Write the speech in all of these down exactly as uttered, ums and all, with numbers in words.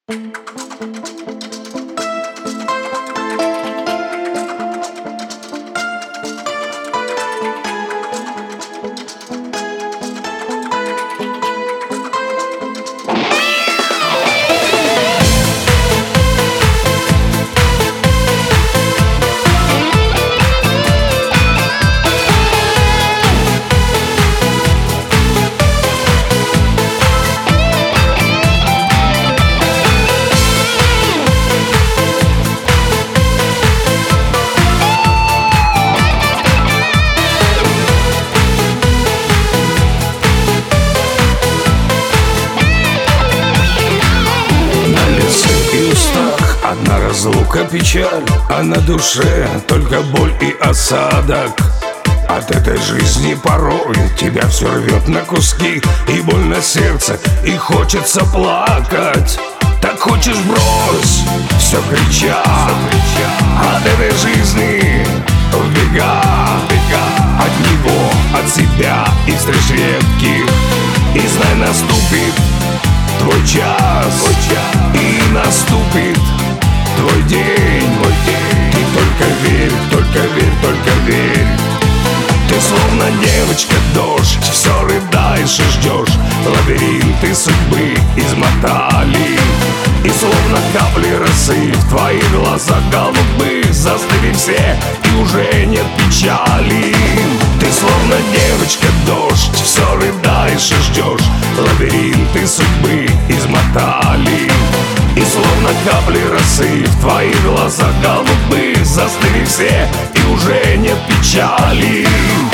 Одна разлука, печаль, а на душе только боль и осадок. От этой жизни порой тебя все рвет на куски, и больно сердце, и хочется плакать. Так хочешь брось, все крича, от этой жизни в бега, от него, от себя и встреч редких. И знай, наступит твой час, твой час. И наступит твой день, мой день. Ты только верь, только верь, только верь. Ты словно девочка дождь, все рыдаешь и ждешь. Лабиринты судьбы измотали, и словно капли росы в твоих глазах голубых застыли все, и уже нет печали. Ты словно девочка дождь, все рыдаешь и ждешь. Лабиринты судьбы измотали, и словно капли росы в твоих глазах голубых застыли все, и уже нет печали.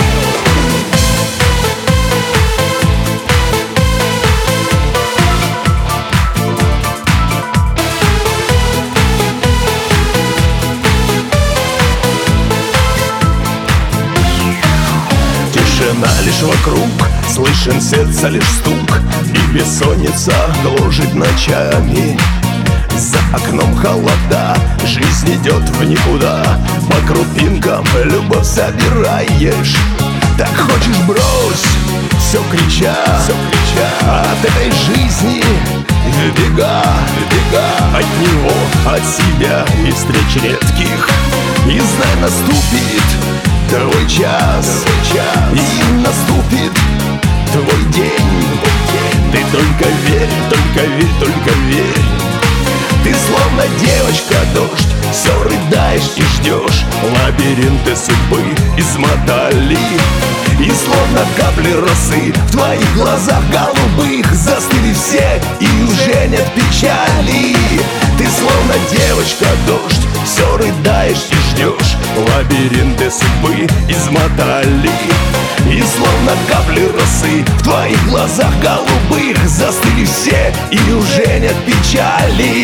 Тишина лишь вокруг, слышен сердца лишь стук, и бессонница гложет ночами. За окном холода, жизнь идет в никуда, по крупинкам любовь собираешь. Так хочешь брось, все крича, все крича, от этой жизни в бега, в бега, от него, от себя и встреч редких. И знай, наступит твой час, твой час. И наступит твой день, твой день. Ты только верь, только верь, только верь. Ты словно девочка дождь, все рыдаешь и ждешь. Лабиринты судьбы измотали, и словно капли росы в твоих глазах голубых застыли все, и уже нет печали. Ты словно девочка дождь, все рыдаешь и ждешь. Лабиринты судьбы измотали, и словно капли росы в твоих глазах голубых застыли все, и уже нет печали.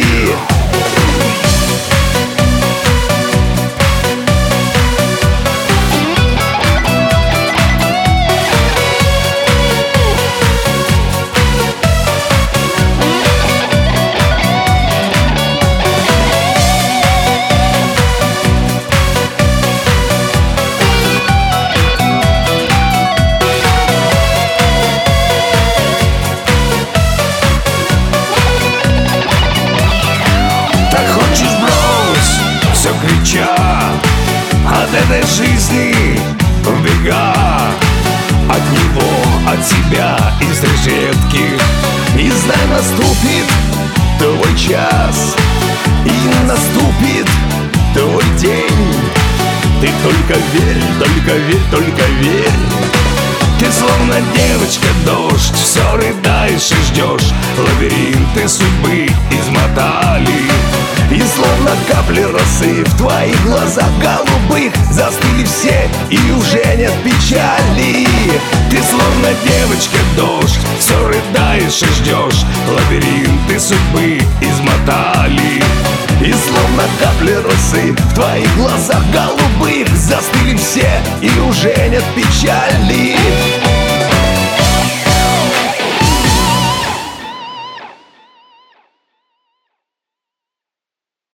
Крича от этой жизни в бега, от него, от себя и встреч редких. И знай, наступит твой час, и наступит твой день. Ты только верь, только верь, только верь. Ты словно девочка дождь, все рыдаешь и ждешь. Лабиринты судьбы измотали, и словно капли росы в твоих глазах голубых застыли все, и уже нет печали. Ты словно девочка дождь, все рыдаешь и ждешь. Лабиринты судьбы измотали, и словно капли росы в твоих глазах голубых застыли все, и уже нет печали.